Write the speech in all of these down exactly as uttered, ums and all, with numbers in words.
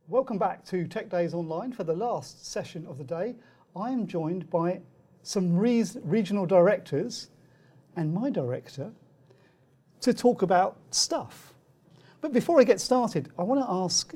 Welcome back to Tech Days Online. For the last session of the day, I am joined by some re regional directors and my director to talk about stuff. But before I get started, I want to ask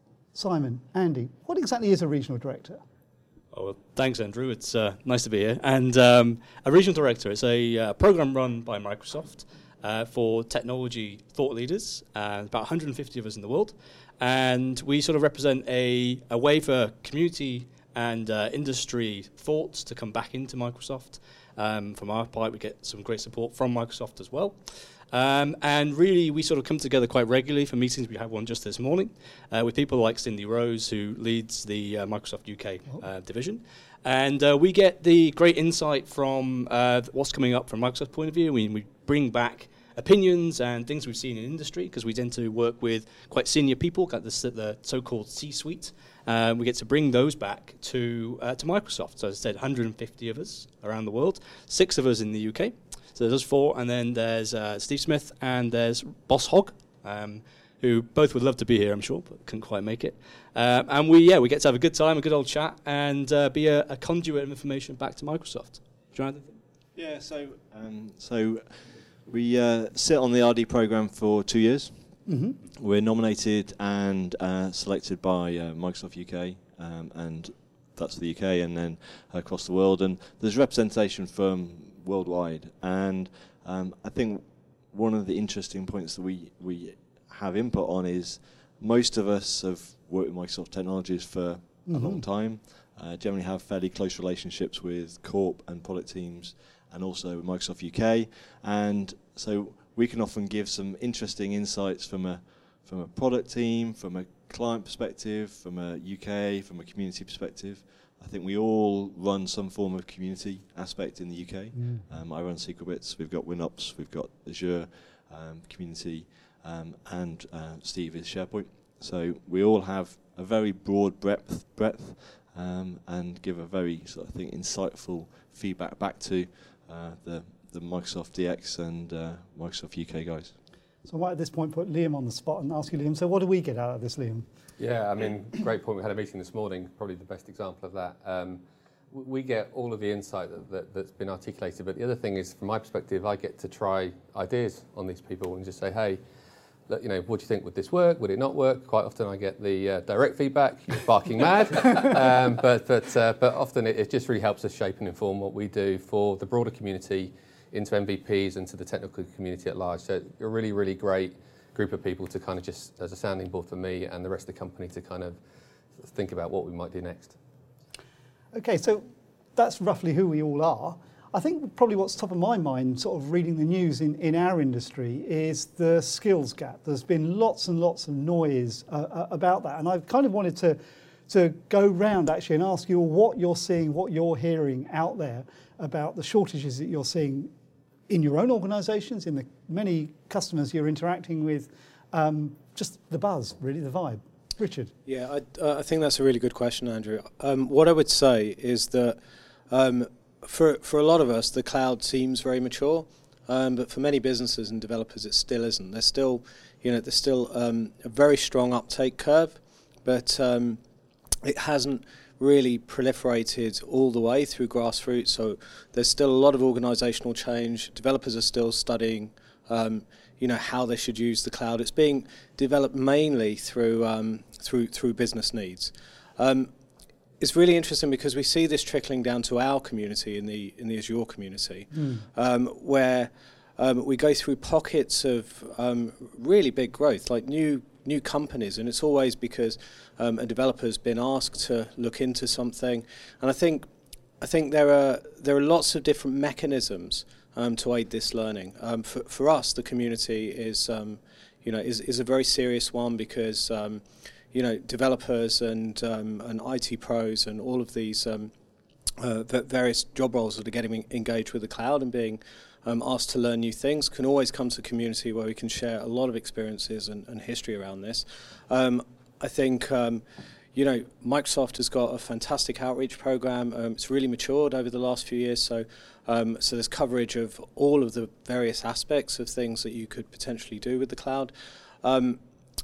Simon, Andy, what exactly is a regional director? Oh, well, thanks, Andrew. It's uh, nice to be here. And um, a regional director is a uh, program run by Microsoft uh, for technology thought leaders, uh, about one hundred fifty of us in the world. And we sort of represent a, a way for community and uh, industry thoughts to come back into Microsoft. Um, from our part, we get some great support from Microsoft as well. Um, and really, we sort of come together quite regularly for meetings. We had one just this morning uh, with people like Cindy Rose, who leads the uh, Microsoft U K uh, division. And uh, we get the great insight from uh, what's coming up from Microsoft's point of view. We, we bring back opinions and things we've seen in industry, because we tend to work with quite senior people, got the, the so-called C-suite. Um, we get to bring those back to uh, to Microsoft. So as I said, one hundred fifty of us around the world, six of us in the U K. So there's four, and then there's uh, Steve Smith and there's Boss Hogg, um, who both would love to be here, I'm sure, but couldn't quite make it. Um, and we, yeah, we get to have a good time, a good old chat, and uh, be a, a conduit of information back to Microsoft. Jonathan? Yeah, so um, so we uh, sit on the R D program for two years. Mm-hmm. We're nominated and uh, selected by uh, Microsoft U K, um, and that's the U K, and then across the world. And there's representation from worldwide. And um, I think one of the interesting points that we, we have input on is most of us have worked with Microsoft Technologies for mm-hmm. a long time, uh, generally have fairly close relationships with corp and product teams, and also with Microsoft U K. And so we can often give some interesting insights from a from a product team, from a client perspective, from a U K, from a community perspective. I think we all run some form of community aspect in the U K. Mm. Um, I run Secretbits, we've got WinOps, we've got Azure um, community, um, and uh, Steve is SharePoint. So we all have a very broad breadth, breadth um, and give a very, sort of, I think, insightful feedback back to uh, the, the Microsoft D X and uh, Microsoft U K guys. So I might at this point put Liam on the spot and ask you, Liam, so what do we get out of this, Liam? Yeah, I mean, great point. We had a meeting this morning, probably the best example of that. Um, we get all of the insight that, that, that's been articulated, but the other thing is, from my perspective, I get to try ideas on these people and just say, hey, look, you know, what do you think? Would this work? Would it not work? Quite often I get the uh, direct feedback, you're barking mad, um, but, but, uh, but often it, it just really helps us shape and inform what we do for the broader community, into M V Ps and to the technical community at large. So a really, really great group of people to kind of just, as a sounding board for me and the rest of the company, to kind of think about what we might do next. Okay, so that's roughly who we all are. I think probably what's top of my mind, sort of reading the news in, in our industry, is the skills gap. There's been lots and lots of noise uh, about that, and I've kind of wanted to to go round actually and ask you all what you're seeing, what you're hearing out there about the shortages that you're seeing in your own organisations, in the many customers you're interacting with, um, just the buzz, really, the vibe. Richard? Yeah, I, uh, I think that's a really good question, Andrew. Um, what I would say is that um, for, for a lot of us, the cloud seems very mature, um, but for many businesses and developers, it still isn't. There's still, you know, there's still um, a very strong uptake curve, but um, it hasn't really proliferated all the way through grassroots, so there's still a lot of organisational change. Developers are still studying, um, you know, how they should use the cloud. It's being developed mainly through um, through through business needs. Um, it's really interesting because we see this trickling down to our community in the in the Azure community, mm. um, where um, we go through pockets of um, really big growth, like new. new companies, and it's always because um, a developer's been asked to look into something. And I think I think there are there are lots of different mechanisms um, to aid this learning. Um, for, for us, the community is um, you know is, is a very serious one, because um, you know developers and um, and I T pros and all of these um, uh, various job roles that are getting engaged with the cloud and being Um, asked to learn new things can always come to a community where we can share a lot of experiences and, and history around this. Um, I think, um, you know, Microsoft has got a fantastic outreach program. Um, it's really matured over the last few years, so um, so there's coverage of all of the various aspects of things that you could potentially do with the cloud. Um,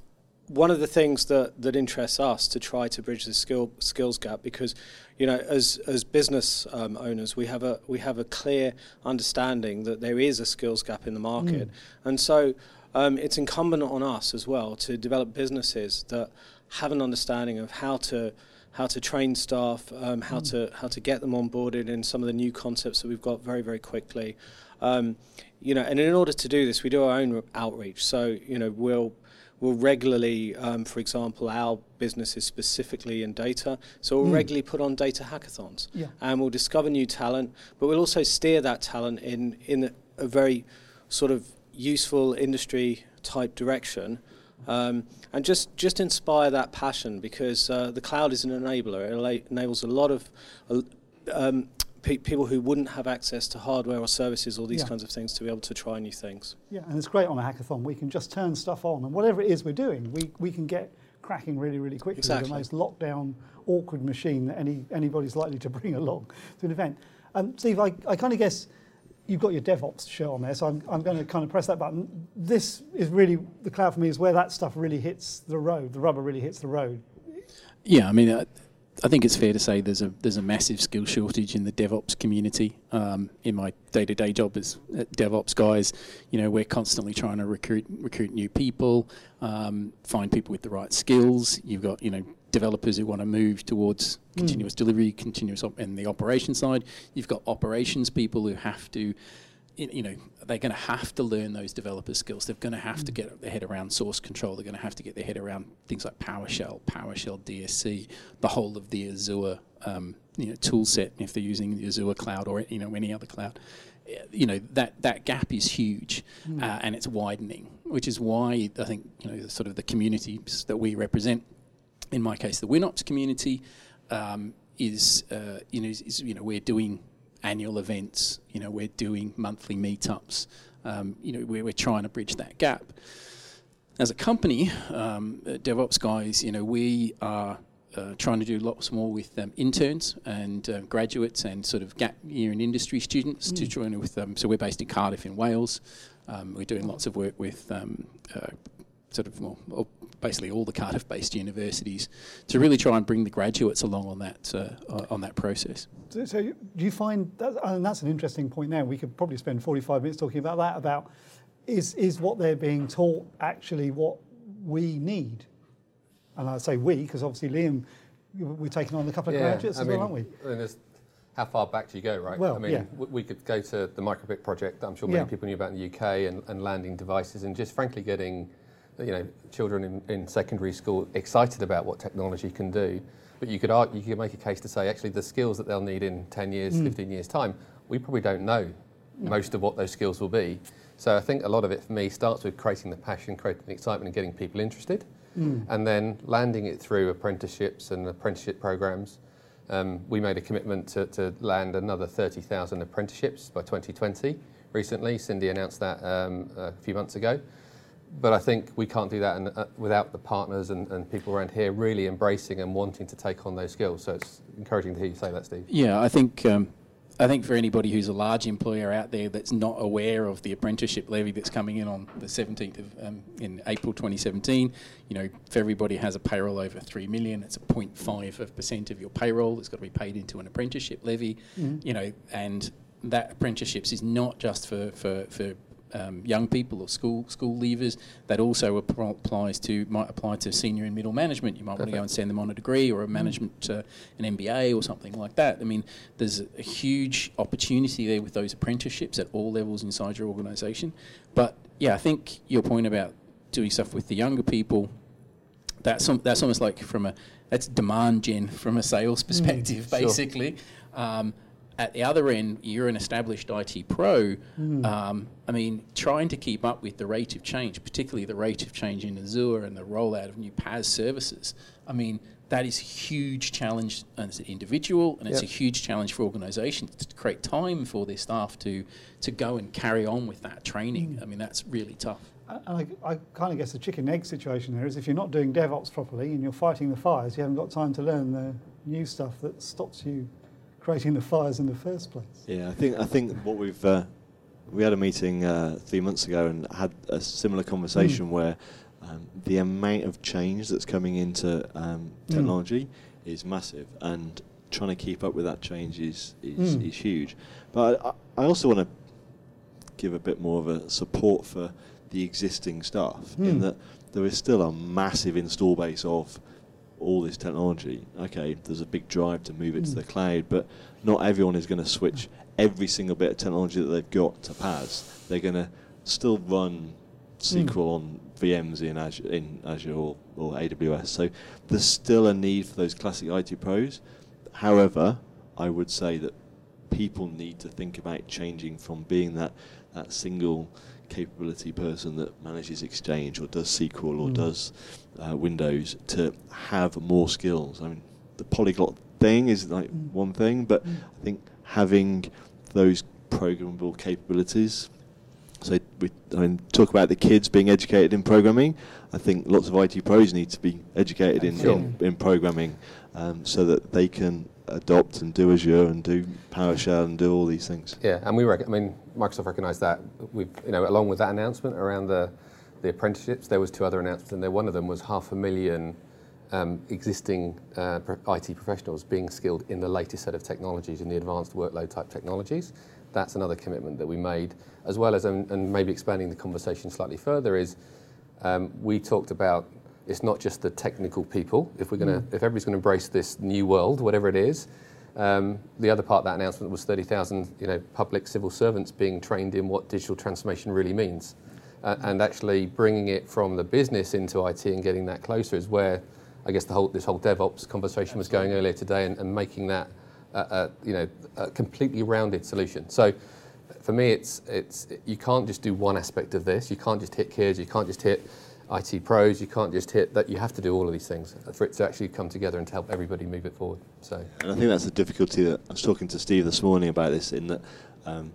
one of the things that, that interests us to try to bridge the skill skills gap, because, you know, as as business um, owners, we have a we have a clear understanding that there is a skills gap in the market, mm. and so um, it's incumbent on us as well to develop businesses that have an understanding of how to how to train staff, um, how mm. to how to get them onboarded in some of the new concepts that we've got very very quickly, um, you know, and in order to do this, we do our own outreach. So, you know, we'll We'll regularly, um, for example, our business is specifically in data, so we'll mm. regularly put on data hackathons, yeah. and we'll discover new talent, but we'll also steer that talent in, in a very sort of useful industry type direction, um, and just, just inspire that passion, because uh, the cloud is an enabler. It ela- enables a lot of uh, um, pe- people who wouldn't have access to hardware or services or these yeah. kinds of things to be able to try new things. Yeah, and it's great on a hackathon. We can just turn stuff on, and whatever it is we're doing, we, we can get cracking really, really quickly. Exactly. With the most lockdown, awkward machine that any anybody's likely to bring along to an event. Um, Steve, I, I kind of guess you've got your DevOps shirt on there, so I'm, I'm going to kind of press that button. This is really, the cloud for me is where that stuff really hits the road, the rubber really hits the road. Yeah, I mean, uh, I think it's fair to say there's a there's a massive skill shortage in the DevOps community. Um, in my day-to-day job as uh, DevOps guys, you know, we're constantly trying to recruit recruit new people, um, find people with the right skills. You've got, you know, developers who want to move towards mm. continuous delivery, continuous op- and the operations side. You've got operations people who have to, you know, they're going to have to learn those developer skills. They're going to have mm. to get their head around source control. They're going to have to get their head around things like PowerShell, PowerShell D S C, the whole of the Azure, um, you know, tool set. If they're using the Azure cloud or, you know, any other cloud, you know, that that gap is huge, mm. uh, and it's widening. Which is why I think, you know, sort of the communities that we represent, in my case, the WinOps community, um, is uh, you know is, is you know we're doing annual events, you know, we're doing monthly meetups, um, you know, we're, we're trying to bridge that gap. As a company, um, uh, DevOps guys, you know, we are uh, trying to do lots more with um, interns and uh, graduates and sort of gap year in industry students mm. to join with them. So we're based in Cardiff in Wales. Um, we're doing lots of work with um, uh, sort of more, well, basically all the Cardiff-based universities to really try and bring the graduates along on that uh, on that process. So, so do you find that, and that's an interesting point there. We could probably spend forty-five minutes talking about that, about is is what they're being taught actually what we need? And I say we, because obviously Liam, we're taking on a couple of yeah, graduates I as mean, well, aren't we? I mean, how far back do you go, right? Well, I mean, yeah. w- we could go to the Microbit project that I'm sure many yeah. people knew about in the U K, and, and landing devices, and just frankly getting, you know, children in, in secondary school excited about what technology can do. But you could argue, you could make a case to say, actually, the skills that they'll need in ten years, mm. fifteen years' time, we probably don't know no. most of what those skills will be. So I think a lot of it for me starts with creating the passion, creating the excitement, and getting people interested, mm. and then landing it through apprenticeships and apprenticeship programs. Um, we made a commitment to, to land another thirty thousand apprenticeships by twenty twenty recently. Cindy announced that um, a few months ago. But I think we can't do that in, uh, without the partners and, and people around here really embracing and wanting to take on those skills. So it's encouraging to hear you say that, Steve. Yeah, I think um, I think for anybody who's a large employer out there that's not aware of the apprenticeship levy that's coming in on the seventeenth of um, in April twenty seventeen, you know, if everybody has a payroll over three million, it's a zero point five of percent of your payroll that's got to be paid into an apprenticeship levy. Mm-hmm. You know, and that apprenticeships is not just for for for Um, young people or school school leavers. That also ap- applies to might apply to senior and middle management. You might want to go and send them on a degree or a management, uh, an M B A or something like that. I mean, there's a huge opportunity there with those apprenticeships at all levels inside your organisation. But yeah, I think your point about doing stuff with the younger people, that's um, that's almost like from a that's demand gen from a sales perspective, mm, basically. Sure. Um, At the other end, you're an established I T pro. Mm. Um, I mean, trying to keep up with the rate of change, particularly the rate of change in Azure and the rollout of new PaaS services. I mean, that is a huge challenge as an individual, and it's yep. a huge challenge for organisations to create time for their staff to to go and carry on with that training. Mm. I mean, that's really tough. And I, I kind of guess the chicken egg situation there is if you're not doing DevOps properly and you're fighting the fires, you haven't got time to learn the new stuff that stops you creating the fires in the first place. Yeah, I think I think what we've uh, we had a meeting uh, three months ago and had a similar conversation mm. where um, the amount of change that's coming into um, technology mm. is massive, and trying to keep up with that change is is, mm. is huge. But I, I also want to give a bit more of a support for the existing stuff, mm. in that there is still a massive install base of all this technology. Okay, there's a big drive to move it mm. to the cloud, but not everyone is going to switch every single bit of technology that they've got to P A S. They're going to still run S Q L mm. on V Ms in Azure, in Azure or, or A W S. So there's still a need for those classic I T pros. However, I would say that people need to think about changing from being that, that single capability person that manages Exchange or does S Q L or mm. does uh, Windows to have more skills. I mean, the polyglot thing is like mm. one thing, but mm. I think having those programmable capabilities. So we I mean, talk about the kids being educated in programming. I think lots of I T pros need to be educated in, in, in programming, um, so that they can adopt and do Azure and do PowerShell and do all these things. Yeah, and we rec- I mean, Microsoft recognised that. We've, you know, along with that announcement around the the apprenticeships, there was two other announcements, and there one of them was half a million um, existing uh, I T professionals being skilled in the latest set of technologies, in the advanced workload type technologies. That's another commitment that we made, as well as, um, and maybe expanding the conversation slightly further, is um, we talked about it's not just the technical people. If we're going to, mm. if everybody's going to embrace this new world, whatever it is, um, the other part of that announcement was thirty thousand, you know, public civil servants being trained in what digital transformation really means, uh, and actually bringing it from the business into I T and getting that closer is where, I guess, the whole this whole DevOps conversation Absolutely. was going earlier today, and, and making that, uh, uh, you know, a completely rounded solution. So, for me, it's it's you can't just do one aspect of this. You can't just hit kids. You can't just hit I T pros. You can't just hit that. You have to do all of these things for it to actually come together and to help everybody move it forward. So, and I think that's the difficulty that I was talking to Steve this morning about this. In that, um,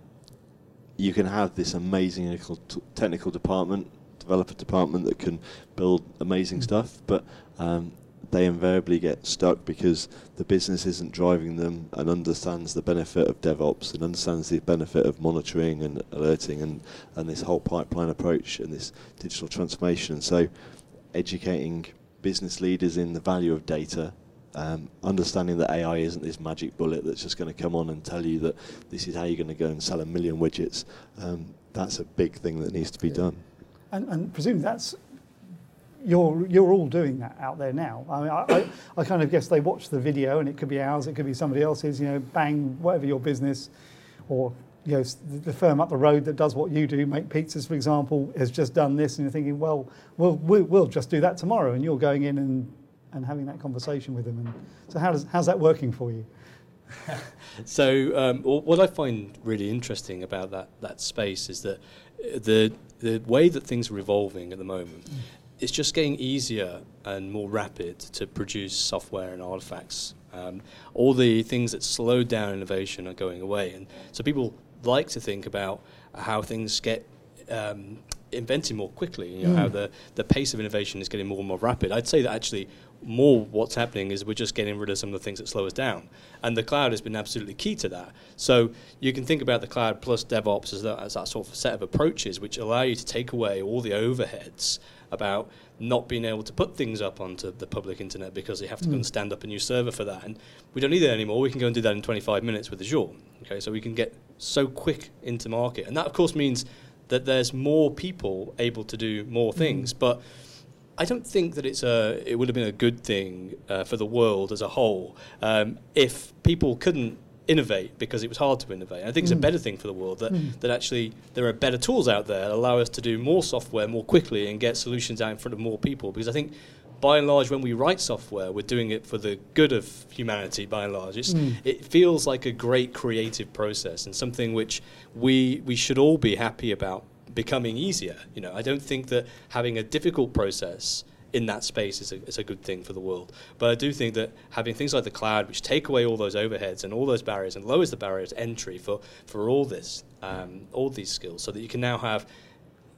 you can have this amazing technical department, developer department that can build amazing mm-hmm. stuff, but um, they invariably get stuck because the business isn't driving them and understands the benefit of DevOps and understands the benefit of monitoring and alerting and, and this whole pipeline approach and this digital transformation. So educating business leaders in the value of data, um, understanding that A I isn't this magic bullet that's just going to come on and tell you that this is how you're going to go and sell a million widgets. Um, that's a big thing that needs to be yeah. done. And, and presumably that's You're you're all doing that out there now. I mean, I, I, I kind of guess they watch the video, and it could be ours, it could be somebody else's. You know, bang, whatever your business, or you know, the firm up the road that does what you do, make pizzas, for example, has just done this, and you're thinking, well, we'll we'll, we'll just do that tomorrow, and you're going in and, and having that conversation with them. And so, how does how's that working for you? So, um, what I find really interesting about that that space is that the the way that things are evolving at the moment. Mm. It's just getting easier and more rapid to produce software and artifacts. Um, all the things that slowed down innovation are going away. And so people like to think about how things get um, invented more quickly, you know, mm. how the, the pace of innovation is getting more and more rapid. I'd say that actually more what's happening is we're just getting rid of some of the things that slow us down. And the cloud has been absolutely key to that. So you can think about the cloud plus DevOps as that, as that sort of set of approaches which allow you to take away all the overheads about not being able to put things up onto the public internet because they have to mm. go and stand up a new server for that. And we don't need that anymore. We can go and do that in twenty-five minutes with Azure. Okay, so we can get so quick into market. And that, of course, means that there's more people able to do more things. Mm. But I don't think that it's a, it would have been a good thing uh, for the world as a whole um, if people couldn't innovate because it was hard to innovate. I think mm. it's a better thing for the world that, mm. that actually there are better tools out there that allow us to do more software more quickly and get solutions out in front of more people. Because I think by and large when we write software we're doing it for the good of humanity by and large. It's, mm. It feels like a great creative process and something which we we should all be happy about becoming easier. You know, I don't think that having a difficult process in that space is a, is a good thing for the world. But I do think that having things like the cloud, which take away all those overheads and all those barriers and lowers the barriers to entry for, for all this, um, all these skills, so that you can now have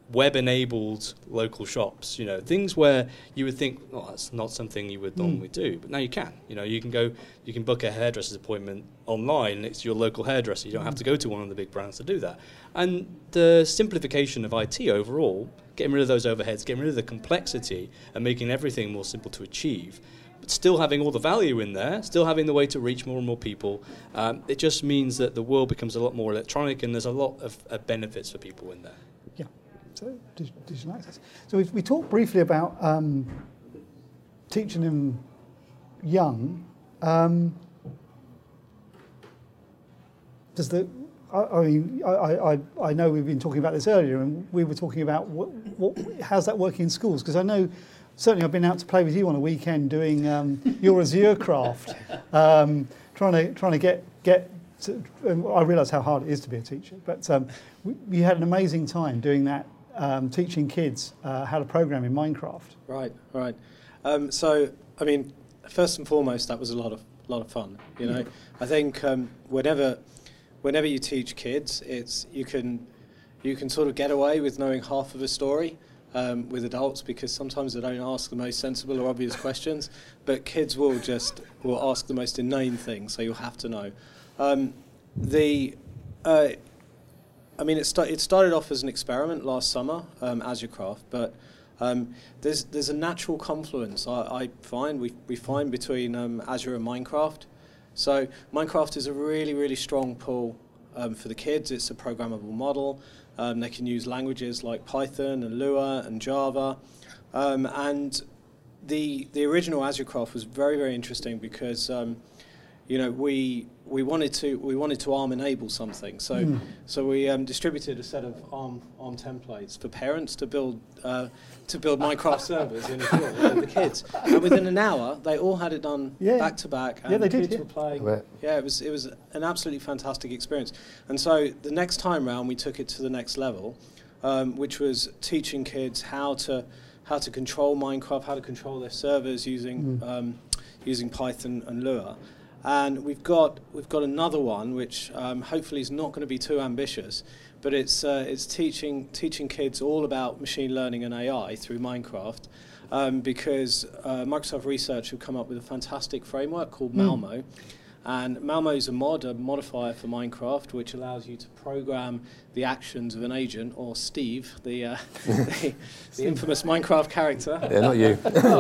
web-enabled local shops, you know, things where you would think, oh, that's not something you would normally mm. do, but now you can. You know, you can go, you can book a hairdresser's appointment online next to your local hairdresser. You don't mm. have to go to one of the big brands to do that. And the simplification of I T overall, getting rid of those overheads, getting rid of the complexity, and making everything more simple to achieve, but still having all the value in there, still having the way to reach more and more people, um, it just means that the world becomes a lot more electronic, and there's a lot of uh, benefits for people in there. Yeah. So digital access. So we we talked briefly about um, teaching them young. Um, does the I, I mean I, I I know we've been talking about this earlier, and we were talking about what, what how's that working in schools? Because I know certainly I've been out to play with you on a weekend doing um, your Azure craft, um, trying to trying to get get. To, I realise how hard it is to be a teacher, but um, we, we had an amazing time doing that. Um, teaching kids uh, how to program in Minecraft. Right, right. Um, so, I mean, first and foremost, that was a lot of lot of fun. You know, I think um, whenever whenever you teach kids, it's you can you can sort of get away with knowing half of a story um, with adults, because sometimes they don't ask the most sensible or obvious questions, but kids will just will ask the most inane things. So you'll have to know. Um, the uh, I mean, it, sta- it started off as an experiment last summer, um, Azure Craft, but um, there's there's a natural confluence I, I find we we find between um, Azure and Minecraft. So Minecraft is a really really strong pull um, for the kids. It's a programmable model. Um, they can use languages like Python and Lua and Java, um, and the the original Azure Craft was very very interesting because um, you know we. We wanted to we wanted to ARM enable something, so mm. so we um, distributed a set of ARM ARM templates for parents to build uh, to build Minecraft servers in the field with the kids. And within an hour, they all had it done yeah. back to back, and yeah, they the kids did, yeah. were playing. Right. Yeah, it was it was an absolutely fantastic experience. And so the next time round, we took it to the next level, um, which was teaching kids how to how to control Minecraft, how to control their servers using mm. um, using Python and Lua. And we've got we've got another one which um, hopefully is not going to be too ambitious, but it's uh, it's teaching teaching kids all about machine learning and A I through Minecraft, um, because uh, Microsoft Research have come up with a fantastic framework called mm. Malmo. And Malmo is a mod, a modifier for Minecraft, which allows you to program the actions of an agent, or Steve, the uh, the, the infamous Minecraft character. Yeah, not you.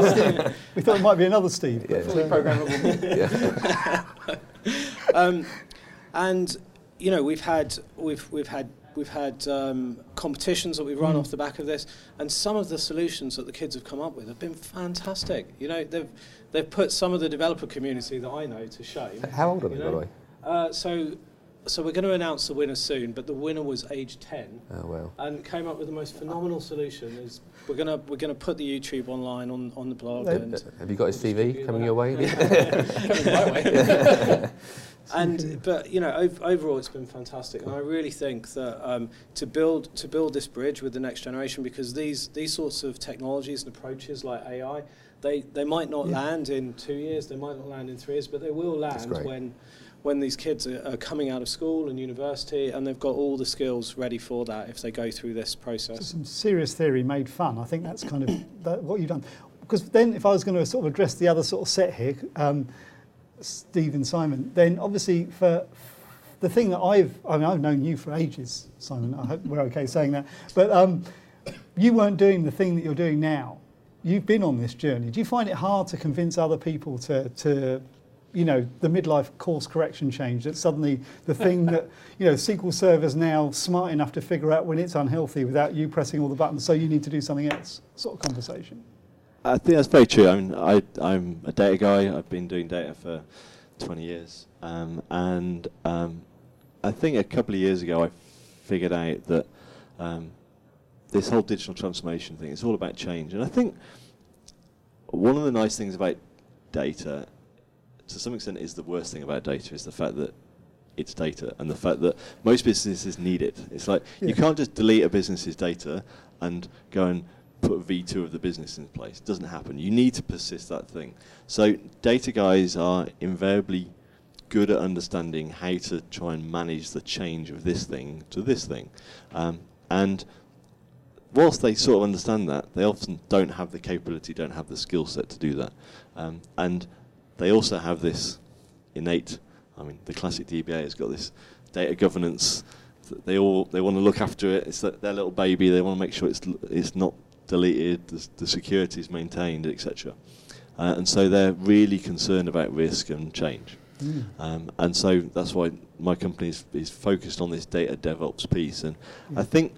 We thought it might be another Steve. Yeah. Fully programmable. Yeah. um, and you know, we've had we've we've had we've had um, competitions that we've run mm. off the back of this, and some of the solutions that the kids have come up with have been fantastic. You know, they've they've put some of the developer community that I know to shame. How old are they, you know? by the way? Uh, so, so we're going to announce the winner soon, but the winner was age ten. Oh well. And came up with the most phenomenal solution. Is we're gonna we're gonna put the YouTube online on, on the blog. No. And Have you got his C V coming your way? Coming my way. And but you know, ov- overall, it's been fantastic, and I really think that um, to build to build this bridge with the next generation, because these these sorts of technologies and approaches like A I, they they might not yeah. land in two years, they might not land in three years, but they will land when when these kids are, are coming out of school and university, and they've got all the skills ready for that if they go through this process. So some serious theory made fun. I think that's kind of that, what you've done. Because then, if I was going to sort of address the other sort of set here. Um, Steve and Simon, then obviously for the thing that I've, I mean, I've known you for ages, Simon, I hope we're okay saying that, but um, you weren't doing the thing that you're doing now. You've been on this journey. Do you find it hard to convince other people to, to you know, the midlife course correction change, that suddenly the thing that, you know, S Q L Server's now smart enough to figure out when it's unhealthy without you pressing all the buttons, so you need to do something else, sort of conversation? I think that's very true. I mean, I, I'm a data guy. I've been doing data for twenty years. Um, and um, I think a couple of years ago I figured out that um, this whole digital transformation thing, it's all about change. And I think one of the nice things about data, to some extent, is the worst thing about data, is the fact that it's data, and the fact that most businesses need it. It's like, yeah. you can't just delete a business's data and go and put V two of the business in place. It doesn't happen. You need to persist that thing. So data guys are invariably good at understanding how to try and manage the change of this thing to this thing. Um, and whilst they sort of understand that, they often don't have the capability, don't have the skill set to do that. Um, and they also have this innate, I mean, the classic D B A has got this data governance. They all they want to look after it. It's their little baby. They want to make sure it's it's not deleted, the, the security is maintained, et cetera. Uh, and so they're really concerned about risk and change. Mm. Um, and so that's why my company is, is focused on this data DevOps piece. And mm. I think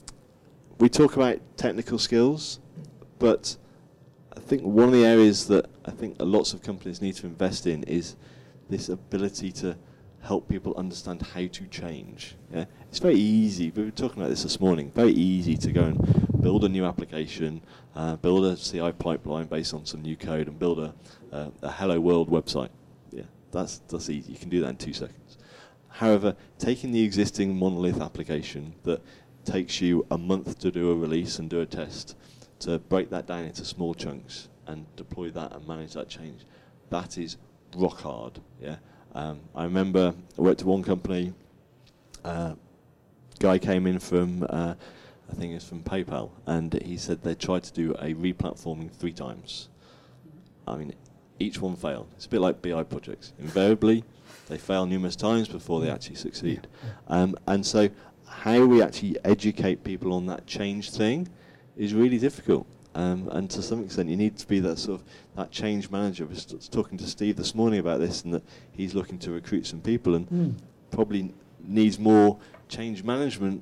we talk about technical skills, but I think one of the areas that I think lots of companies need to invest in is this ability to help people understand how to change. Yeah? It's very easy, we were talking about this this morning, very easy to go and build a new application, uh, build a C I pipeline based on some new code, and build a, uh, a Hello World website. Yeah, that's, that's easy, you can do that in two seconds. However, taking the existing monolith application that takes you a month to do a release and do a test, to break that down into small chunks and deploy that and manage that change, that is rock hard. Yeah. Um, I remember I worked at one company, uh, guy came in from, uh, I think it's from PayPal, and he said they tried to do a replatforming three times. I mean, each one failed. It's a bit like B I projects. Invariably, they fail numerous times before they actually succeed. Um, and so how we actually educate people on that change thing is really difficult. Um, and to some extent, you need to be that sort of that change manager. I was talking to Steve this morning about this, and that he's looking to recruit some people, and mm. probably needs more change management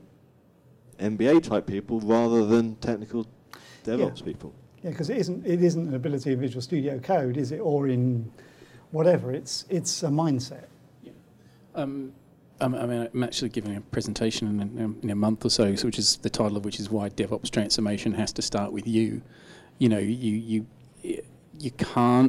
M B A type people rather than technical DevOps yeah. people. Yeah, because it isn't it isn't an ability in Visual Studio Code, is it, or in whatever? It's it's a mindset. Yeah. Um, I mean, I'm actually giving a presentation in, in a month or so, which is the title of which is why DevOps transformation has to start with you. You know, you you you can't.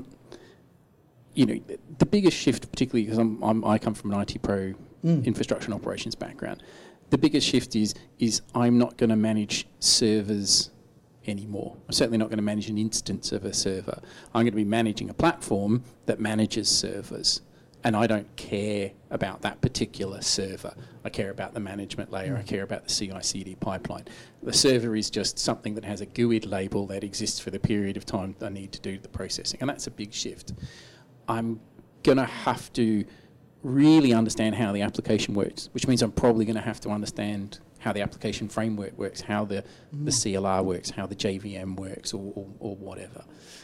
You know, the biggest shift, particularly because I'm, I'm I come from an I T pro mm. infrastructure and operations background. The biggest shift is is I'm not going to manage servers anymore. I'm certainly not going to manage an instance of a server. I'm going to be managing a platform that manages servers. And I don't care about that particular server. I care about the management layer. Mm. I care about the C I C D pipeline. The server is just something that has a G U I D label that exists for the period of time I need to do the processing. And that's a big shift. I'm going to have to really understand how the application works, which means I'm probably going to have to understand how the application framework works, how the, mm. the C L R works, how the J V M works, or, or, or whatever.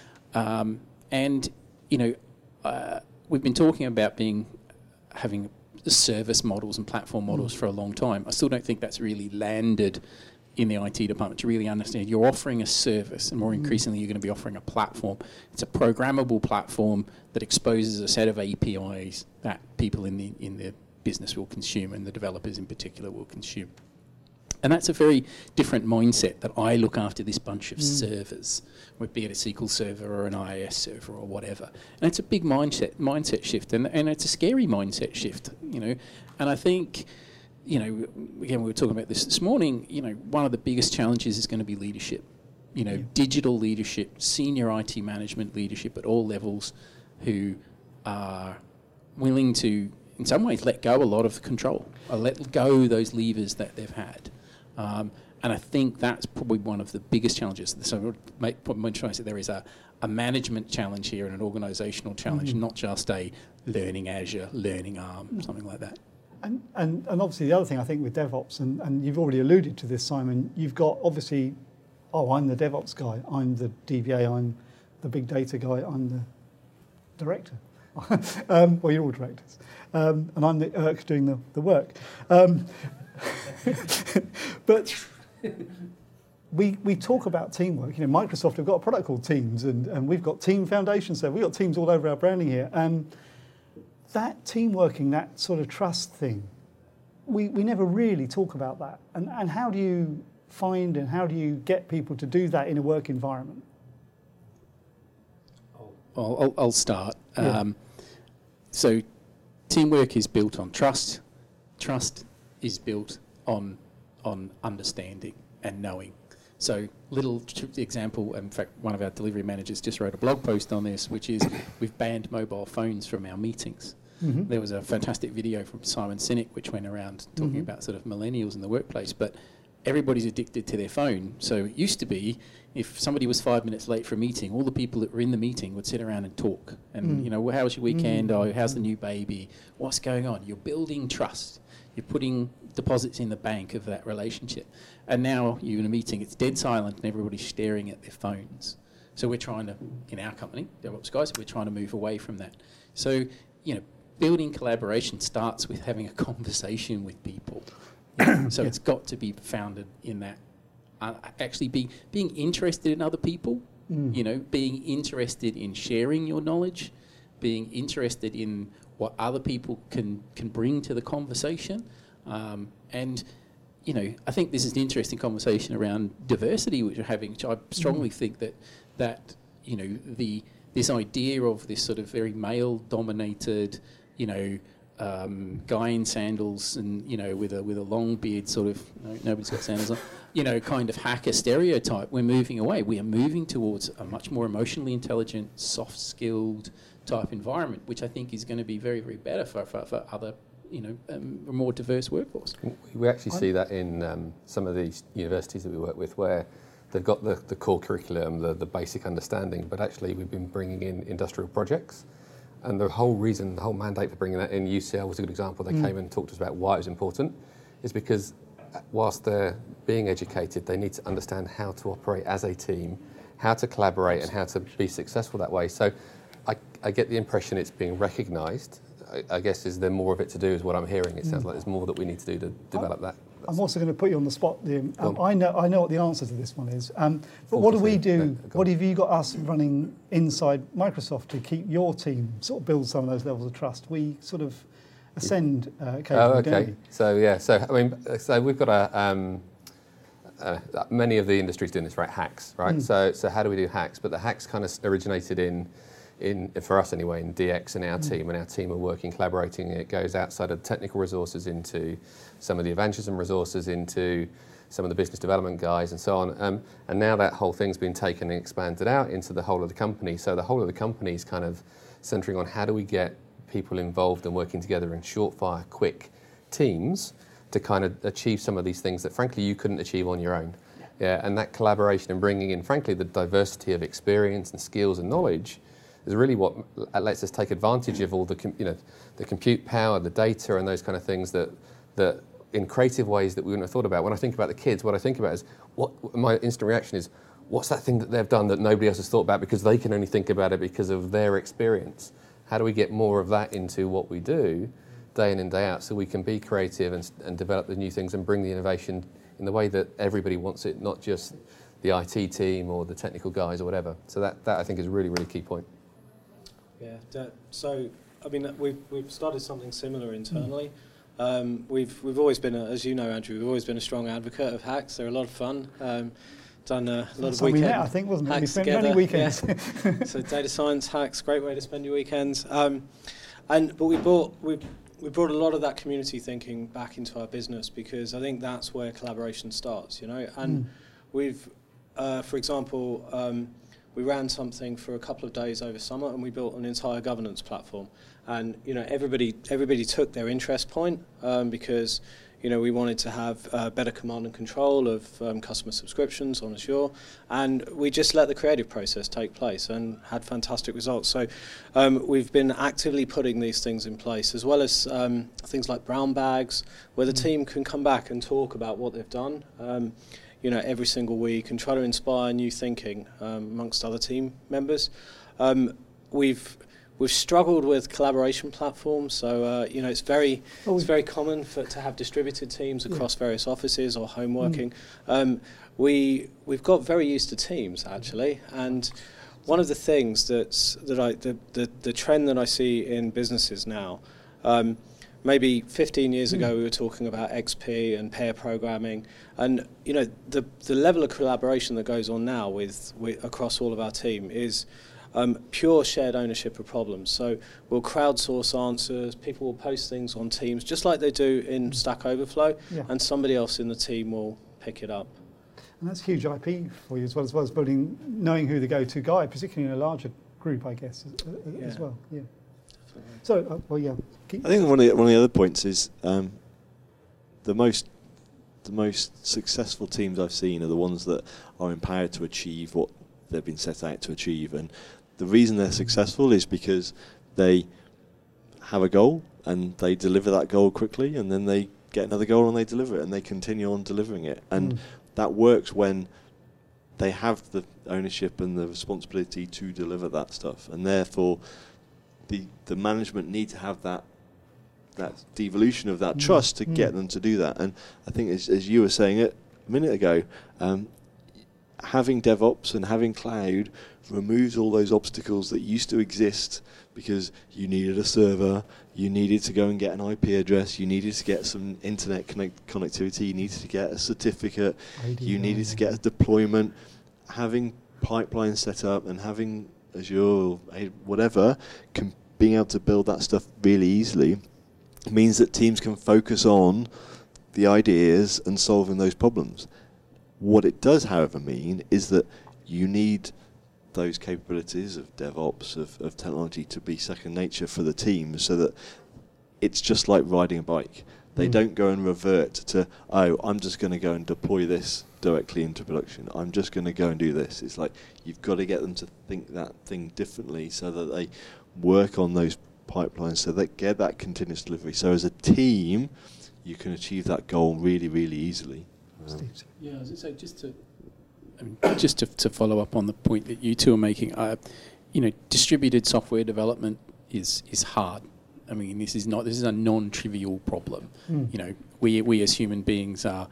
Um, and, you know, uh, we've been talking about being having service models and platform models mm. for a long time. I still don't think that's really landed in the I T department to really understand. You're offering a service, and more mm. increasingly you're going to be offering a platform. It's a programmable platform that exposes a set of A P Is that people in the in the business will consume, and the developers in particular will consume. And that's a very different mindset that I look after this bunch of mm. servers, be it a S Q L server or an I I S server or whatever. And it's a big mindset mindset shift, and, and it's a scary mindset shift, you know. And I think, you know, again, we were talking about this this morning, you know, one of the biggest challenges is going to be leadership. You know, yeah. digital leadership, senior I T management leadership at all levels who are willing to, in some ways, let go a lot of control, or let go those levers that they've had. Um, and I think that's probably one of the biggest challenges. So I'm trying to say there is a, a management challenge here and an organisational challenge, mm-hmm. not just a learning Azure, learning ARM, mm-hmm. something like that. And, and and obviously the other thing I think with DevOps, and, and you've already alluded to this, Simon, you've got obviously, oh, I'm the DevOps guy, I'm the D B A, I'm the big data guy, I'm the director. um, well, you're all directors. Um, and I'm the I R C doing the, the work. Um, but we we talk about teamwork. You know, Microsoft have got a product called Teams, and, and we've got Team Foundation, so we've got Teams all over our branding here. And that team working, that sort of trust thing, we, we never really talk about that. And, and how do you find and how do you get people to do that in a work environment? I'll, I'll, I'll start. Yeah. Um, so teamwork is built on trust. Trust is built on on understanding and knowing. So little tr- example, in fact, one of our delivery managers just wrote a blog post on this, which is we've banned mobile phones from our meetings. Mm-hmm. There was a fantastic video from Simon Sinek which went around talking mm-hmm. about sort of millennials in the workplace, but everybody's addicted to their phone. So it used to be, if somebody was five minutes late for a meeting, all the people that were in the meeting would sit around and talk. And, Mm. you know, well, how was your weekend? Mm. Oh, how's the new baby? What's going on? You're building trust. You're putting deposits in the bank of that relationship. And now you're in a meeting, it's dead silent and everybody's staring at their phones. So we're trying to, in our company, DevOps guys, we're trying to move away from that. So, you know, building collaboration starts with having a conversation with people. You know? So Yeah. it's got to be founded in that. Uh, actually being being interested in other people, Mm. you know, being interested in sharing your knowledge, being interested in what other people can, can bring to the conversation. Um, and, you know, I think this is an interesting conversation around diversity which we're having, which I strongly Mm. think that, that, you know, the this idea of this sort of very male-dominated, you know, um, guy in sandals and, you know, with a with a long beard sort of, no, nobody's got sandals on, you know, kind of hacker stereotype, we're moving away. We are moving towards a much more emotionally intelligent, soft-skilled type environment, which I think is going to be very, very better for, for, for other, you know, um, a more diverse workforce. We actually see that in um, some of these universities that we work with where they've got the, the core curriculum, the, the basic understanding, but actually we've been bringing in industrial projects. And the whole reason, the whole mandate for bringing that in, U C L was a good example. They Mm. came and talked to us about why it was important, is because whilst they're being educated, they need to understand how to operate as a team, how to collaborate and how to be successful that way. So I, I get the impression it's being recognised. I, I guess is there more of it to do is what I'm hearing. It sounds Mm. like there's more that we need to do to develop that. I'm also going to put you on the spot, Liam. Um, Go on. I know I know what the answer to this one is. Um, but Full what do we percent. do? Yeah, go What on. have you got us running inside Microsoft to keep your team sort of build some of those levels of trust? We sort of ascend uh, occasionally, Oh, don't okay. we? So yeah, so I mean, so we've got a um, uh, many of the industries doing this, right? Hacks, right? Mm. So so how do we do hacks? But the hacks kind of originated in, in for us anyway, in D X and our Mm. team, and our team are working, collaborating. It goes outside of technical resources into some of the evangelism resources, into some of the business development guys, and so on. Um, and now that whole thing's been taken and expanded out into the whole of the company. So the whole of the company is kind of centering on how do we get people involved and working together in short fire, quick teams to kind of achieve some of these things that frankly you couldn't achieve on your own. Yeah, and that collaboration and bringing in frankly the diversity of experience and skills and knowledge is really what lets us take advantage of all the com- you know the compute power, the data, and those kind of things that that in creative ways that we wouldn't have thought about. When I think about the kids, what I think about is what my instant reaction is, what's that thing that they've done that nobody else has thought about because they can only think about it because of their experience? How do we get more of that into what we do day in and day out so we can be creative and, and develop the new things and bring the innovation in the way that everybody wants it, not just the I T team or the technical guys or whatever. So that, that I think is a really, really key point. Yeah, that, so I mean, we've, we've started something similar internally. Um, we've we've always been, a, as you know, Andrew, we've always been a strong advocate of hacks. They're a lot of fun. Um, done a lot That's of how we weekend met, I think, wasn't it? We hacks spent together. many weekends. Yeah. So data science hacks, great way to spend your weekends. Um, and but we brought we we brought a lot of that community thinking back into our business because I think that's where collaboration starts. You know, and Mm. we've, uh, for example. Um, We ran something for a couple of days over summer, and we built an entire governance platform. And you know, everybody everybody took their interest point um, because you know we wanted to have uh, better command and control of um, customer subscriptions on Azure, and we just let the creative process take place and had fantastic results. So um, we've been actively putting these things in place, as well as um, things like brown bags, where the team can come back and talk about what they've done. Um, you know, every single week and try to inspire new thinking um, amongst other team members. Um, we've we've struggled with collaboration platforms, so uh, you know it's very Oh, it's very common for to have distributed teams Yeah. across various offices or home working. Um, we we've got very used to Teams actually, and one of the things that's that I the the, the trend that I see in businesses now. Um, Maybe fifteen years ago, we were talking about X P and pair programming, and you know the the level of collaboration that goes on now with, with across all of our team is um, pure shared ownership of problems. So we'll crowdsource answers. People will post things on Teams just like they do in Stack Overflow, Yeah. and somebody else in the team will pick it up. And that's huge I P for you as well, as well as building, knowing who the go-to guy, particularly in a larger group, I guess, as, as Yeah. well. Yeah. So, uh, well, yeah. Keep I think one of the, one of the other points is um, the most the most successful teams I've seen are the ones that are empowered to achieve what they've been set out to achieve. And the reason they're successful is because they have a goal and they deliver that goal quickly, and then they get another goal and they deliver it, and they continue on delivering it. And mm. that works when they have the ownership and the responsibility to deliver that stuff, and therefore the the management need to have that that devolution of that mm. trust to mm. get them to do that. And I think, as, as you were saying it a minute ago, um, having DevOps and having cloud removes all those obstacles that used to exist, because you needed a server, you needed to go and get an I P address, you needed to get some internet connect connectivity, you needed to get a certificate, I D, you needed to get a deployment. Having pipelines set up and having Azure, whatever, can, being able to build that stuff really easily means that teams can focus on the ideas and solving those problems. What it does, however, mean is that you need those capabilities of DevOps, of, of technology, to be second nature for the team, so that it's just like riding a bike. They mm. don't go and revert to, oh, I'm just going to go and deploy this directly into production. I'm just going to go and do this. It's like you've got to get them to think that thing differently, so that they work on those pipelines, so they get that continuous delivery. So as a team, you can achieve that goal really, really easily. Um, yeah, as I say, just to I mean, just to, to follow up on the point that you two are making, uh, you know, distributed software development is is hard. I mean, this is not this is a non-trivial problem. Mm. You know, we we as human beings are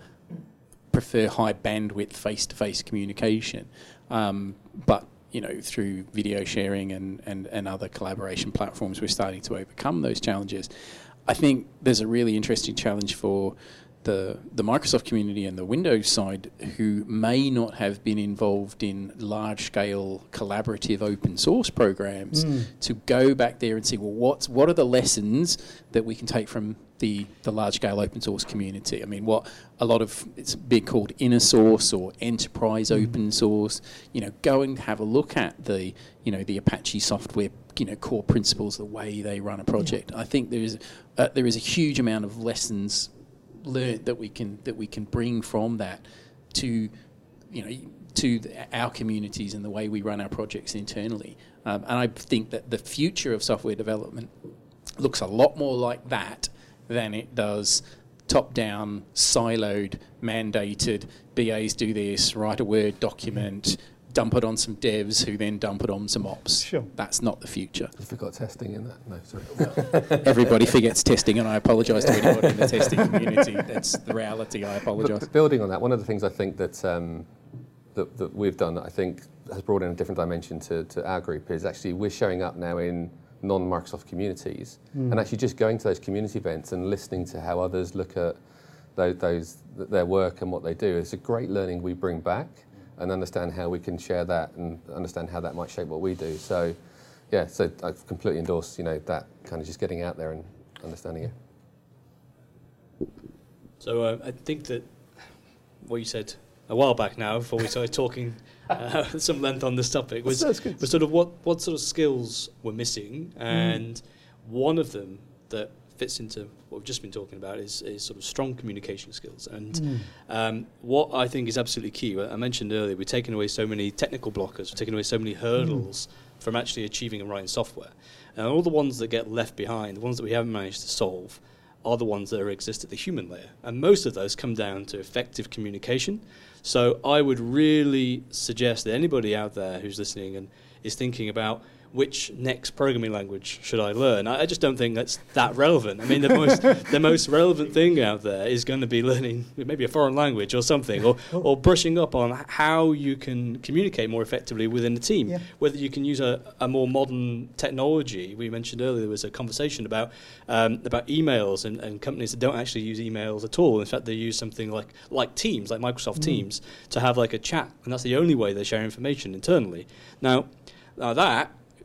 prefer high bandwidth face-to-face communication, um, but you know, through video sharing and, and, and other collaboration platforms, we're starting to overcome those challenges. I think there's a really interesting challenge for the the Microsoft community and the Windows side, who may not have been involved in large-scale collaborative open source programs, mm. to go back there and see, well, what's what are the lessons that we can take from the the large-scale open source community? I mean, what a lot of it's been called inner source or enterprise mm. open source. You know, go and have a look at the you know the Apache software you know core principles, the way they run a project. Yeah. I think there is uh, there is a huge amount of lessons learned that we can that we can bring from that to you know to the, our communities and the way we run our projects internally. Um, and I think that the future of software development looks a lot more like that than it does top-down, siloed, mandated. B As do this, write a Word document, dump it on some devs who then dump it on some ops. Sure. That's not the future. You forgot testing in that? No, sorry. Well, everybody forgets testing, and I apologise to anyone in the testing community. That's the reality. I apologise. Building on that, one of the things I think that, um, that that we've done that I think has brought in a different dimension to, to our group is actually we're showing up now in non-Microsoft communities mm. and actually just going to those community events and listening to how others look at those, those their work and what they do. It's a great learning we bring back, and understand how we can share that and understand how that might shape what we do. So, yeah, so I completely endorse, you know, that kind of just getting out there and understanding it. So uh, I think that what you said a while back now, before we started talking uh, some length on this topic, was, was sort of what, what sort of skills were missing, and mm. one of them that fits into what we've just been talking about is, is sort of strong communication skills. And mm. um, what I think is absolutely key, I mentioned earlier, we're taking away so many technical blockers, we're taking away so many hurdles mm. from actually achieving and writing software. And all the ones that get left behind, the ones that we haven't managed to solve, are the ones that are exist at the human layer. And most of those come down to effective communication. So I would really suggest that anybody out there who's listening and is thinking about which next programming language should I learn, I, I just don't think that's that relevant. I mean, the most the most relevant thing out there is going to be learning maybe a foreign language or something, or, or brushing up on how you can communicate more effectively within a team, yeah. whether you can use a, a more modern technology. We mentioned earlier there was a conversation about um, about emails and, and companies that don't actually use emails at all. In fact, they use something like, like Teams, like Microsoft mm. Teams, to have like a chat, and that's the only way they share information internally. Now, now that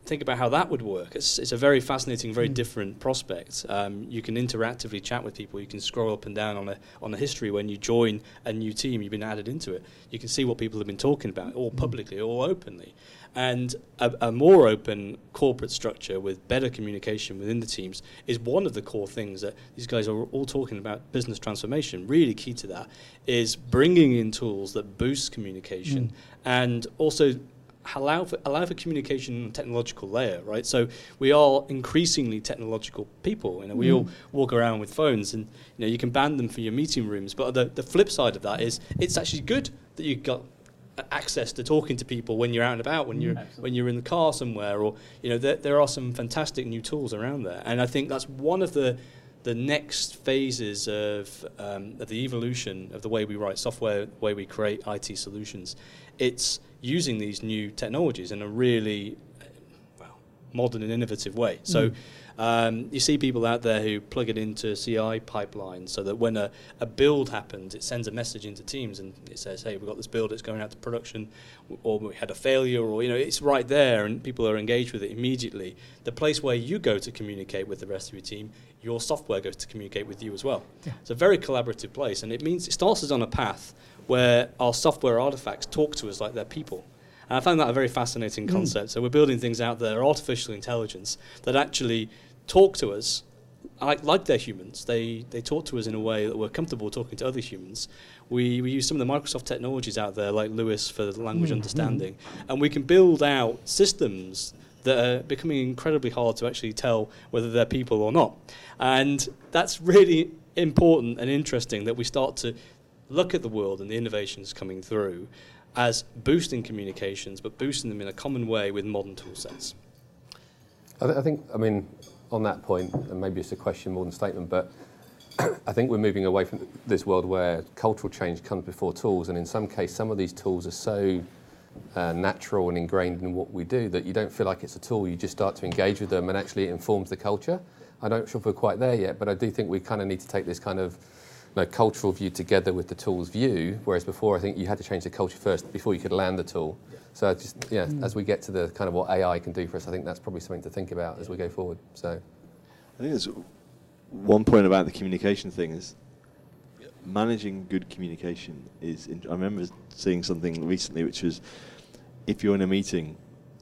think about how that would work. It's, it's a very fascinating, very mm. different prospect. Um, you can interactively chat with people. You can scroll up and down on a on a history when you join a new team. You've been added into it. You can see what people have been talking about, all publicly, all openly. And a, a more open corporate structure with better communication within the teams is one of the core things that these guys are all talking about. Business transformation, really key to that, is bringing in tools that boost communication mm. and also allow for, allow for communication on a technological layer, right? So we are increasingly technological people. You know, we mm. all walk around with phones, and you know, you can ban them for your meeting rooms. But the, the flip side of that is it's actually good that you've got access to talking to people when you're out and about, when you're Absolutely. when you're in the car somewhere, or you know, there, there are some fantastic new tools around there. And I think that's one of the the next phases of um, of the evolution of the way we write software, the way we create I T solutions. It's using these new technologies in a really well modern and innovative way. So. Mm. Um, you see people out there who plug it into C I pipelines so that when a, a build happens, it sends a message into Teams and it says, hey, we've got this build, it's going out to production, or we had a failure, or, you know, it's right there and people are engaged with it immediately. The place where you go to communicate with the rest of your team, your software goes to communicate with you as well. Yeah. It's a very collaborative place, and it means it starts us on a path where our software artifacts talk to us like they're people. And I find that a very fascinating concept. Mm. So we're building things out there, artificial intelligence, that actually talk to us like, like they're humans. They they talk to us in a way that we're comfortable talking to other humans. We we use some of the Microsoft technologies out there, like Lewis for the language mm-hmm. understanding, and we can build out systems that are becoming incredibly hard to actually tell whether they're people or not. And that's really important and interesting that we start to look at the world and the innovations coming through as boosting communications, but boosting them in a common way with modern tool sets. I, th- I think, I mean, on that point, and maybe it's a question more than a statement, but I think we're moving away from this world where cultural change comes before tools, and in some case, some of these tools are so uh, natural and ingrained in what we do that you don't feel like it's a tool. You just start to engage with them, and actually it informs the culture. I don't sure if we're quite there yet, but I do think we kind of need to take this kind of you know, cultural view together with the tool's view, whereas before I think you had to change the culture first before you could land the tool. So just yeah, mm. as we get to the kind of what A I can do for us, I think that's probably something to think about as we go forward. So, I think there's one point about the communication thing is managing good communication is. In, I remember seeing something recently which was, if you're in a meeting,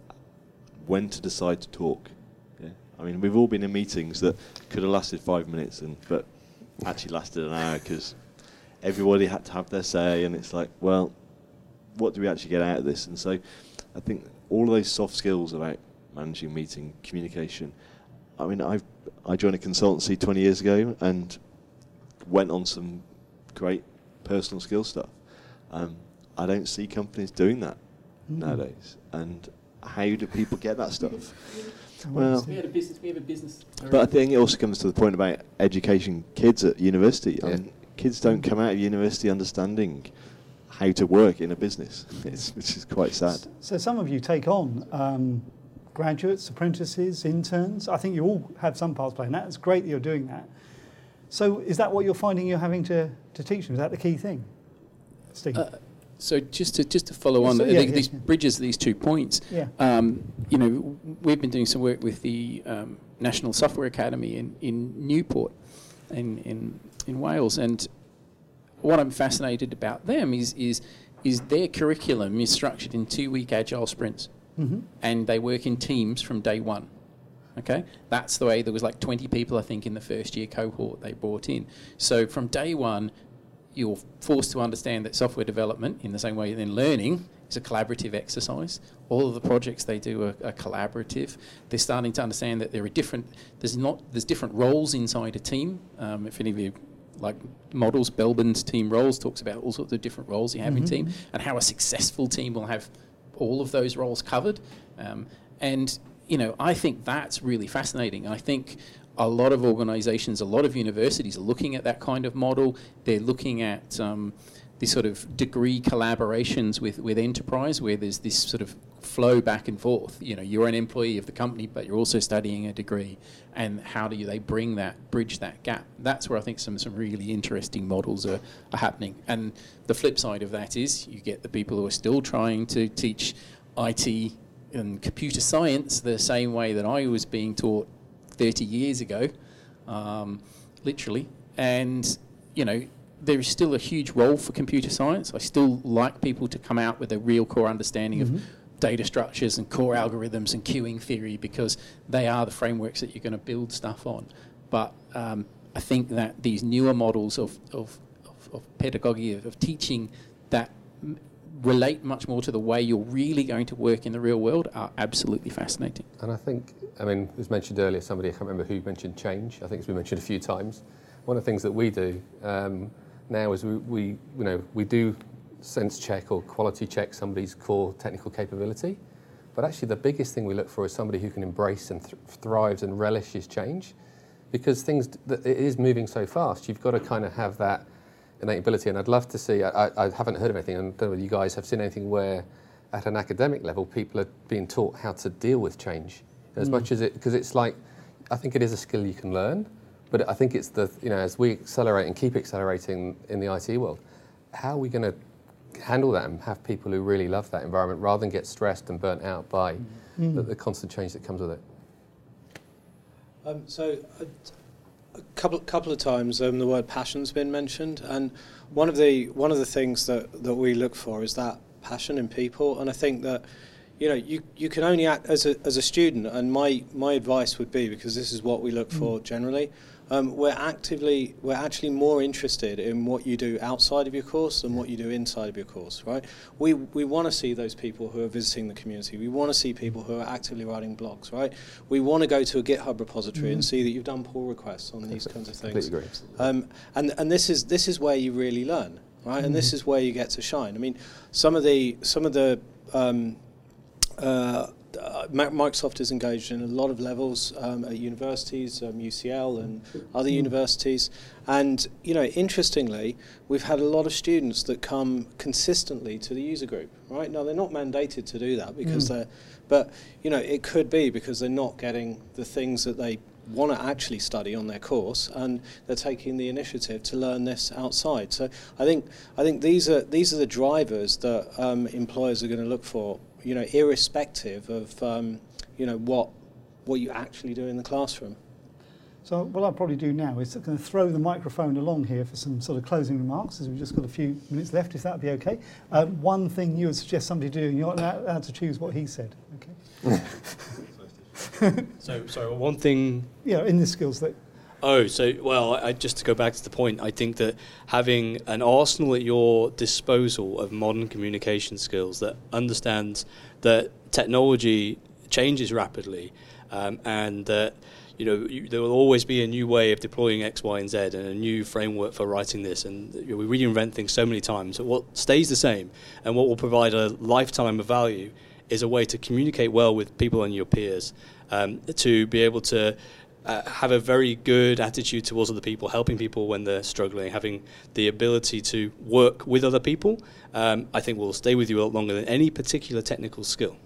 when to decide to talk. Yeah, I mean we've all been in meetings that could have lasted five minutes and but actually lasted an hour because everybody had to have their say, and it's like, well, what do we actually get out of this? And so I think all of those soft skills about managing meeting, communication. I mean, I I joined a consultancy twenty years ago and went on some great personal skill stuff. Um, I don't see companies doing that mm. nowadays. And how do people get that stuff? Well, we had a business. We have a business. But I think it also comes to the point about education kids at university. Yeah. I mean, kids don't come out of university understanding how to work in a business, it's, which is quite sad. So some of you take on um, graduates, apprentices, interns. I think you all have some parts playing that. It's great that you're doing that. So is that what you're finding you're having to, to teach them? Is that the key thing, Steve? Uh, so just to just to follow on, so, yeah, the, yeah, these yeah. bridges these two points. Yeah. Um, you know, we've been doing some work with the um, National Software Academy in, in Newport, in, in in Wales, and what I'm fascinated about them is is is their curriculum is structured in two-week agile sprints, mm-hmm. and they work in teams from day one. Okay, that's the way. There was like twenty people, I think, in the first year cohort they brought in. So from day one, you're forced to understand that software development, in the same way then learning, is a collaborative exercise. All of the projects they do are, are collaborative. They're starting to understand that there are different. There's not. There's different roles inside a team. Um, if any of you like models, Belbin's team roles talks about all sorts of different roles you have mm-hmm. in team, and how a successful team will have all of those roles covered. Um, and you know, I think that's really fascinating. I think a lot of organisations, a lot of universities are looking at that kind of model. They're looking at um, these sort of degree collaborations with, with enterprise, where there's this sort of flow back and forth. You know, you're an employee of the company, but you're also studying a degree. And how do you, they bring that, bridge that gap? That's where I think some, some really interesting models are, are happening. And the flip side of that is you get the people who are still trying to teach I T in computer science the same way that I was being taught thirty years ago, um, literally. And, you know, there is still a huge role for computer science. I still like people to come out with a real core understanding mm-hmm. of data structures and core algorithms and queuing theory, because they are the frameworks that you're going to build stuff on. But um, I think that these newer models of, of, of, of pedagogy, of, of teaching that m- relate much more to the way you're really going to work in the real world are absolutely fascinating. And I think, I mean, it was mentioned earlier, somebody, I can't remember who mentioned change. I think it's been mentioned a few times. One of the things that we do um, now is we, we, you know, we do sense check or quality check somebody's core technical capability. But actually the biggest thing we look for is somebody who can embrace and th- thrives and relishes change, because things, th- it is moving so fast. You've got to kind of have that innate ability. And I'd love to see, I, I haven't heard of anything, and I don't know whether you guys have seen anything where at an academic level people are being taught how to deal with change as mm. much as it, because it's like, I think it is a skill you can learn, but I think it's the, you know, as we accelerate and keep accelerating in the I T world, how are we going to handle that and have people who really love that environment rather than get stressed and burnt out by mm. the, the constant change that comes with it? Um, so a, a couple couple of times um, the word passion's been mentioned, and one of the one of the things that, that we look for is that passion in people. And I think that, you know, you, you can only act as a as a student, and my, my advice would be, because this is what we look mm. for generally, Um, we're actively, we're actually more interested in what you do outside of your course than what you do inside of your course, right? We we want to see those people who are visiting the community. We want to see people who are actively writing blogs, right? We want to go to a GitHub repository mm-hmm. and see that you've done pull requests on these kinds of things. Completely agree. Um, and and this is this is where you really learn, right? Mm-hmm. And this is where you get to shine. I mean, some of the some of the um, uh, Uh, Microsoft is engaged in a lot of levels um, at universities, um, U C L and other mm. universities, and you know, interestingly, we've had a lot of students that come consistently to the user group. Right now, they're not mandated to do that because mm. they're, but you know, it could be because they're not getting the things that they want to actually study on their course, and they're taking the initiative to learn this outside. So I think I think these are these are the drivers that um, employers are going to look for, you know, irrespective of um, you know what what you actually do in the classroom. So what I'll probably do now is going to throw the microphone along here for some sort of closing remarks, as we've just got a few minutes left, if that would be okay. Um, one thing you would suggest somebody do, and you're not allowed to choose what he said, okay? so, sorry, one thing... Yeah, in the skills that... Oh, so, well, I, just to go back to the point, I think that having an arsenal at your disposal of modern communication skills that understands that technology changes rapidly um, and that, you know, you, there will always be a new way of deploying X, Y, and Z and a new framework for writing this. And you know, we reinvent things so many times. What stays the same and what will provide a lifetime of value is a way to communicate well with people and your peers, um, to be able to Uh, have a very good attitude towards other people, helping people when they're struggling, having the ability to work with other people, um, I think will stay with you a lot longer than any particular technical skill.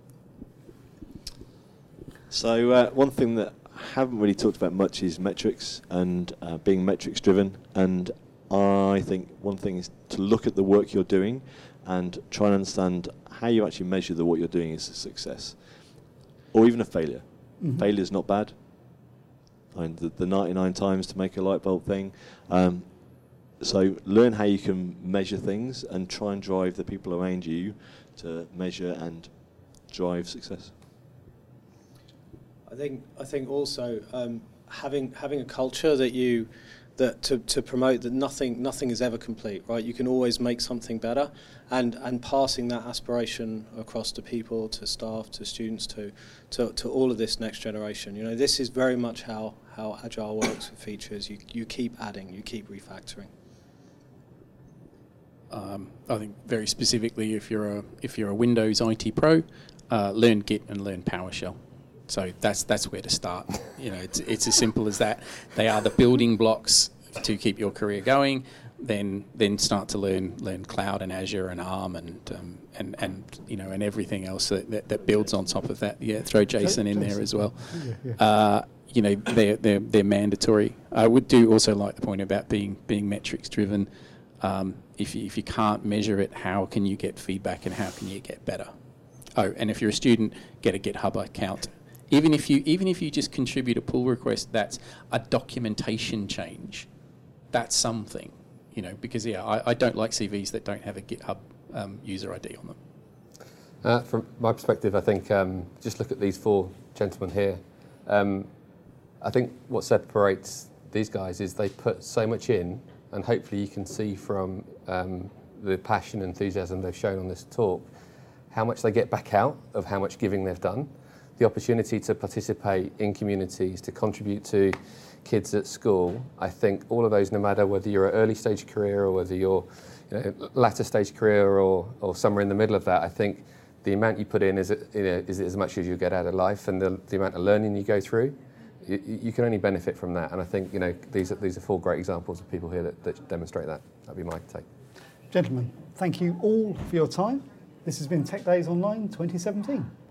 So uh, one thing that I haven't really talked about much is metrics and uh, being metrics driven. And I think one thing is to look at the work you're doing and try and understand how you actually measure that what you're doing is a success or even a failure. Mm-hmm. Failure is not bad. And the, the ninety-nine times to make a light bulb thing. Um, so learn how you can measure things and try and drive the people around you to measure and drive success. I think I think also um, having having a culture that you that to, to promote that nothing nothing is ever complete, right? You can always make something better, and, and passing that aspiration across to people, to staff, to students, to, to to all of this next generation. You know, this is very much how, how Agile works with features. You you keep adding, you keep refactoring. Um, I think very specifically, if you're a if you're a Windows I T pro, uh, learn Git and learn PowerShell. So that's that's where to start. You know, it's it's as simple as that. They are the building blocks to keep your career going. Then then start to learn learn cloud and Azure and ARM and um, and and you know and everything else that, that, that builds on top of that. Yeah, throw JSON in there as well. Yeah, yeah. Uh, you know, they're they're they're mandatory. I would do also like the point about being being metrics driven. Um, if you, if you can't measure it, how can you get feedback and how can you get better? Oh, and if you're a student, get a GitHub account. Even if you even if you just contribute a pull request, that's a documentation change. That's something, you know, because yeah, I, I don't like C Vs that don't have a GitHub um, user I D on them. Uh, from my perspective, I think um, just look at these four gentlemen here. Um, I think what separates these guys is they put so much in, and hopefully you can see from um, the passion and enthusiasm they've shown on this talk, how much they get back out of how much giving they've done. The opportunity to participate in communities, to contribute to kids at school. I think all of those, no matter whether you're an early stage career or whether you're you know, latter stage career or, or somewhere in the middle of that, I think the amount you put in is, you know, is as much as you get out of life, and the, the amount of learning you go through, you, you can only benefit from that. And I think you know these are, these are four great examples of people here that, that demonstrate that. That'd be my take. Gentlemen, thank you all for your time. This has been Tech Days Online twenty seventeen.